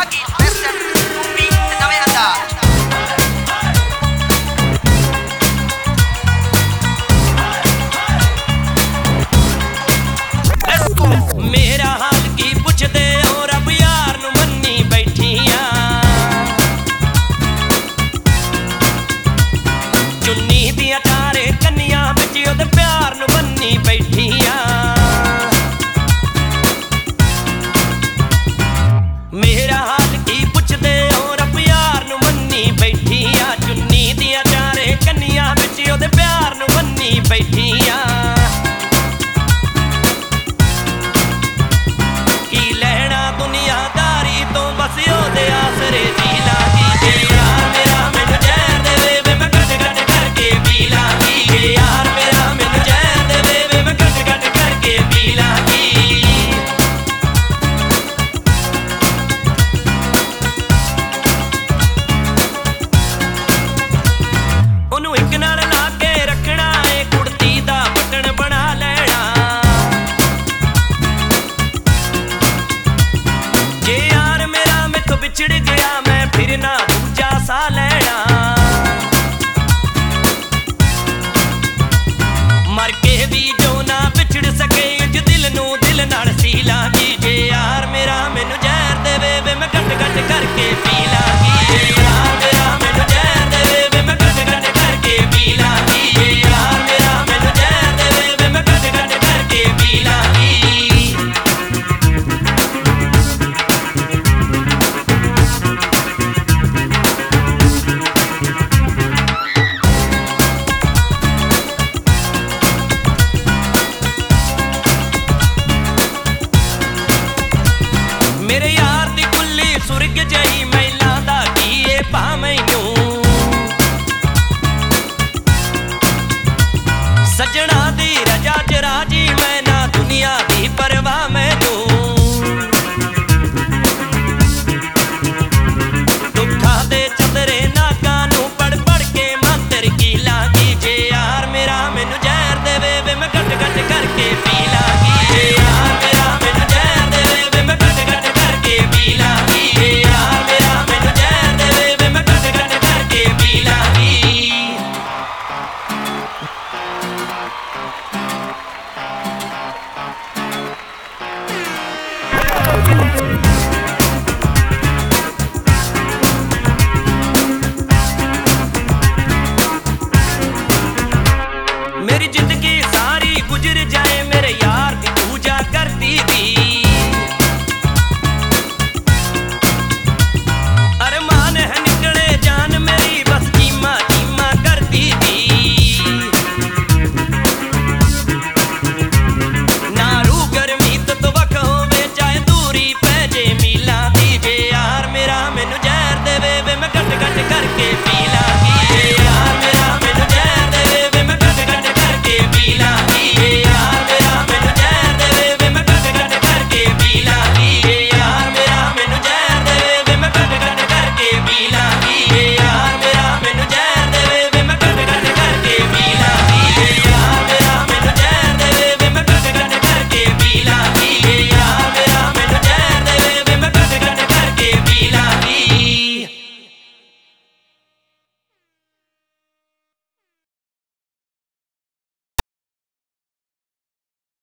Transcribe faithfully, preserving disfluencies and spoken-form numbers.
Bahagi Western Bumi Tetawe Anda. मेरा हाल की पुछदे और अब यार नू मन्नी बैठियां चुन्नी दियां चारे कन्नियां बिच ओदे प्यार नू मन्नी बैठियां मेरा हाल की पुछदे और अब यार नू मन्नी बैठियां चुन्नी दियां चारे कन्नियां बिच ओदे प्यार नू मन्नी बैठियां बस ओदे आसरे जी लागी जे यार मेरा मैनू जहर देवे वे मैं गट गट करके पी लागी जे यार मेरा मैनू जहर देवे वे मैं गट गट करके पी लागी ओनू इक नाल ला के रखना ए कुड़ती दा बटन बना लेना जे यार मेरा मैथों बिछड़ गया मैं फिर ना दूजा सा लेना मर के भी जो ना बिछड़ सके जो दिल नू दिल नाल सी लागी जे यार मेरा मैनू जहर देवे वे मैं गट गट करके पी लागी जे यार मेरा मैनू जहर देवे वे मैं गट गट करके पी लागी जे यार मेरा मैनू जहर देवे वे मैं गट गट करके पी लागी मेरे यार दी कुल्ली सुर्ग जई मैलां दा कीए पा मैनू सजना दी रजा च राजी मैं ना दुनिया दी परवाह मैनू